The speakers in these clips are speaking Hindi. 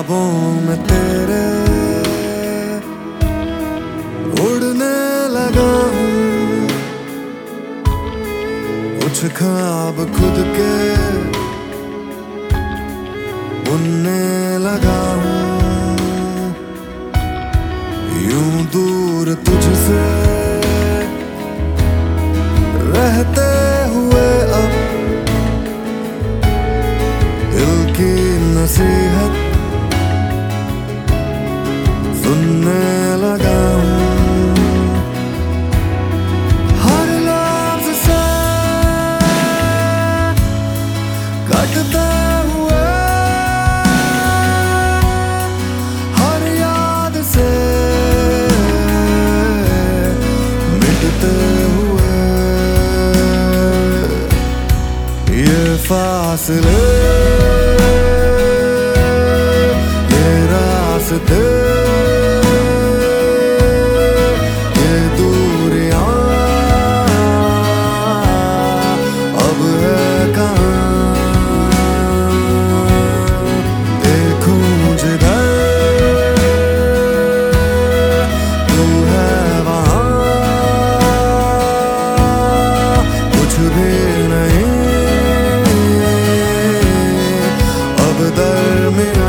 ख्वाबों में तेरे उड़ने लगा हूँ, कुछ ख्वाब खुद के बुनने लगा हूँ। यूं दूर तुझसे रहते हुए अब दिल की नसीहत सुनने लगा हूँ। हर लफ्ज़ से कटते हुए, हर याद से मिटते हुए, ये फासले, ये रास्ते, ये दूरियां अब है कहाँ। देखूं जिधर तू है वहाँ, कुछ भी नहीं अब दरमियाँ।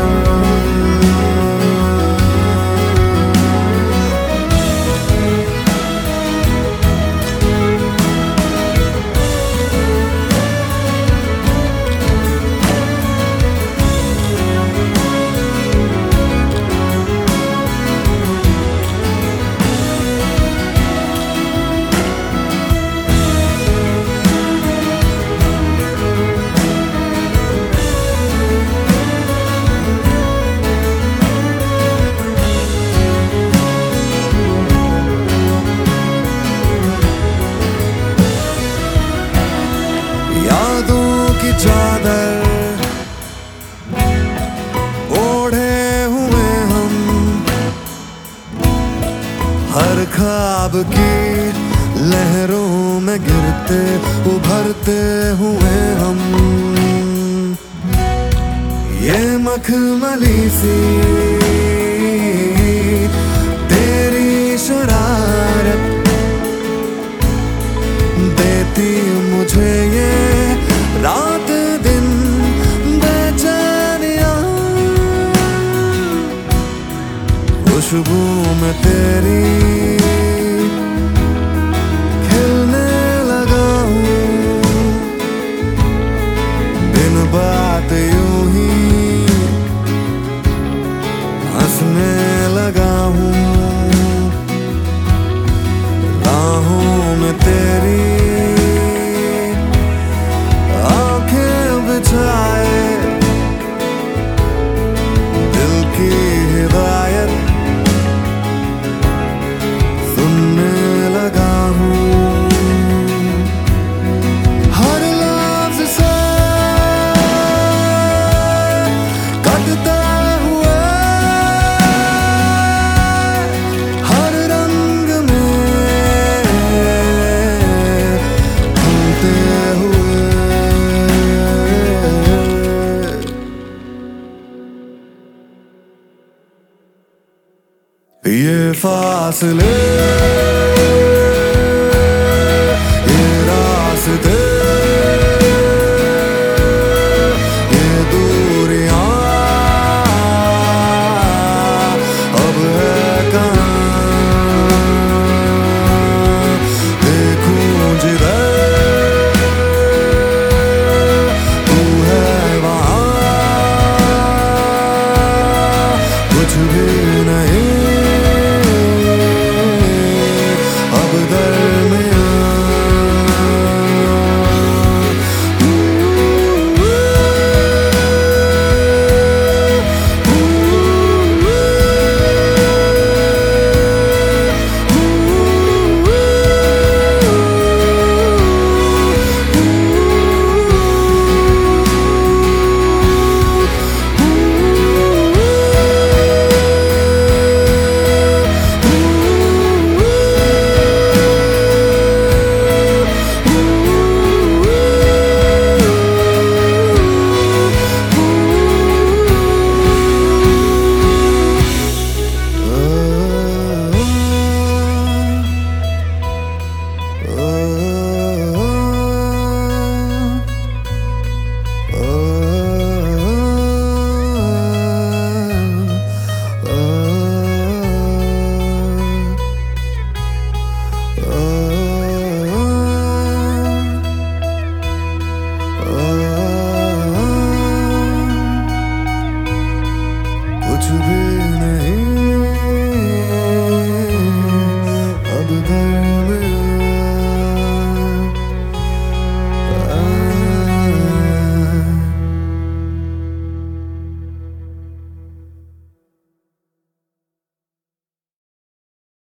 यादों की चादर ओढ़े हुए हम, हर ख्वाब की लहरों में गिरते उभरते हुए हम। ये मखमली सी तेरी शरारत देती मुझे ये रात दिन बेचैनियां। खुशबू में तेरी खिलने लगा हूँ, दिन बात यूं ही हंसने लगा हूँ। राहों में तेरी बिछाए दिल की हिदायत सुनने लगा हूँ। हर लफ्ज़ से कटते हुए, हर रंग में ढूंढते हुए, ये फासले